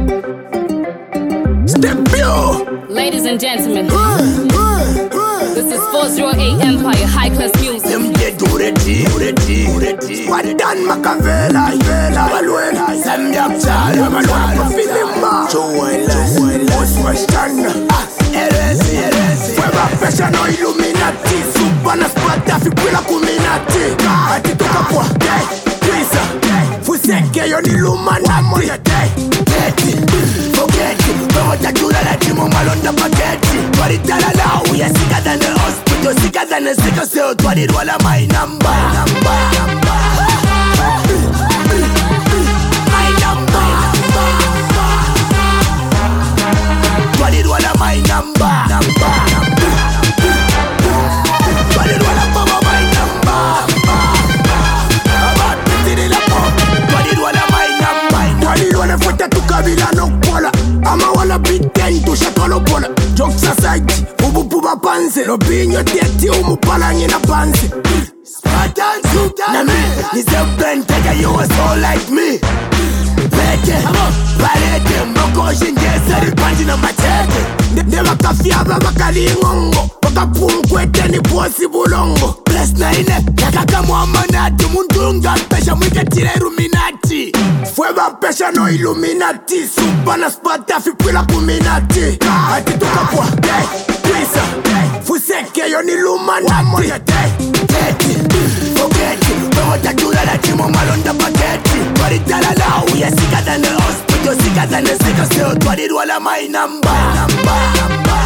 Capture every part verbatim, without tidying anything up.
Step yo. Ladies and gentlemen, this is four oh eight Empire High Class Music. Them get ready, ready, ready. Padan Macavela, Vela, Valuela, Sam Yapchal, Manuel, Filimba, Joel, What's stand? Ah, Eresi, Eresi. Fueva Pesha no Illuminati. Supana Spata, Fipula Kuminati. Ati Tukapua, Day, Pisa, Fuseke, yon Illuminati. Get it, forget it. But I do that at you, Malonda Pagetti. But it tell now, we are sicker than the hospital, sicker than the sicker cell. But it all my number, number, number. My number, but it all my number, number, number. But it all my number. About fifty in a pop. But it all my number. But it all for that to Kabila no pola. I'm a wanna be ten to Shatolo Pola. Jokes aside, Ubu Puba Panse, no being your deity, Umu Palang in a Panse. Spartan Sudan, Nami, he's a bent, take a you was all like me. Pete, Palete, Moko, Shinja, Panjina Machete. Never Kafiaba Bakalingo, Bakapum, Quetani, Possibulongo. Bless Nine, Nakakamuamanati, Mundunga, Pesha, Mikatire, Ruminati. Fueva Pesha no Illuminati. Supana Spata, Fipula Kuminati. Ati Tukapua, Day, Pisa, Fuseke, yon Illuminati. Get it, forget it. But I do that at you, Malonda Pagetti. But it tell now, we are sicker than the hospital, sicker than the sicker cell. But it all my number, number, number.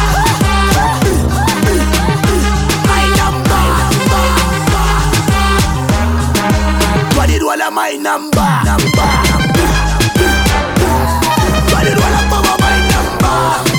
My number, but it all my number, number. But it all my number.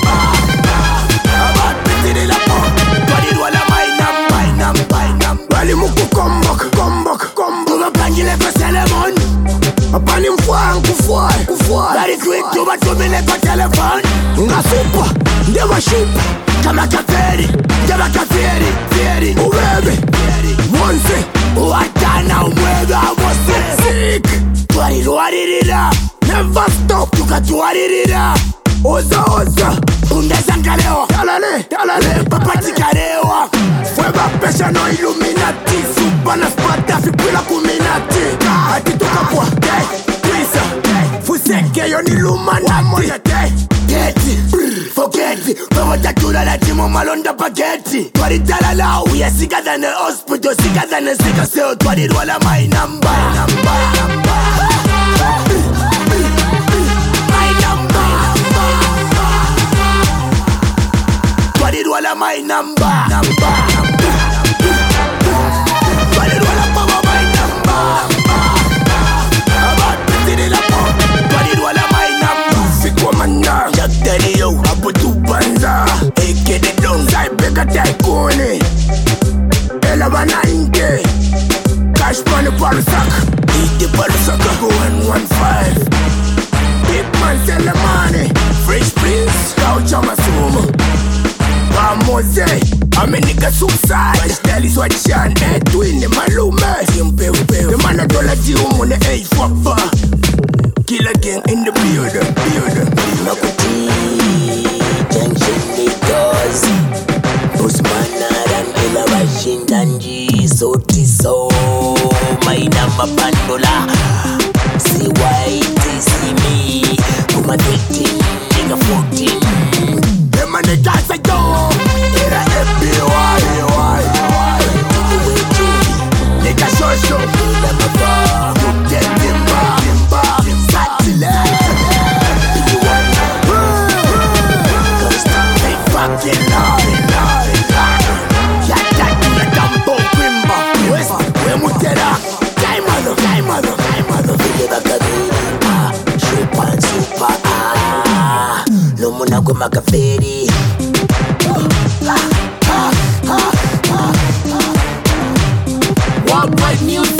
About fifty in a pop. But it all my number, number, number. Bali muku come back, come back, come back. Uma pangile kwa Selemon. Apani mfua, kufua, kufua. Very quick, tuba tumile kwa telefone. Nga super, ndewa shupa. Kama kaferi, kama kaferi, feri. Uwebe, monse. Uatana umwebe, awose. Sick. Tuariruaririra. Never stop, tukatuaririra. Oza, oza. Undeza nkaleo. Talale, talale. Papatika rewa. Fueva Pesha no Illuminati. Supana Spata, Fipula Kuminati. Ati Tukapua, Day, Pisa, Fuseke, yon Illuminati. Get it, forget it. But what I do that at you, Malonda Pagetti. But it tell now, we are sicker than the hospital, sicker than the sicker cell. But it all my number, number, number. My number, but it all my number, number, number. But it all my number. About fifty in a pop. But it all my number. Fikwa mana, Jack Daddy yo, Abu Tubanza. Eke de don, Zaibeka Taikone. Ela Banainke. Cash money Parusak. Eat the Parusaka, go and one five. Big man sell the money. Fresh Prince, Couch Amasuma. Mose, I'm a nigga suicide. My style is what Sean Edwin, the Malume. The man a dollar deal on the eight fucker. Kill again in the building, building. Makuti, junction Lagos. Usmana and Ella Washindanji, so tiso. My number Pandola. See why they see me. Come a thirteen, nigga fourteen. The man the dance I go. Era F B Y, nigga show show. You get timba, timba, satile. You wanna cause they fucking love, love, love. Yata kula dambo kwimba. West, we mutera. Kai mother, kai mother, kai mother. Vile bakabiri, ah, super, super, ah. No muna kwa makaferi. Worldwide music.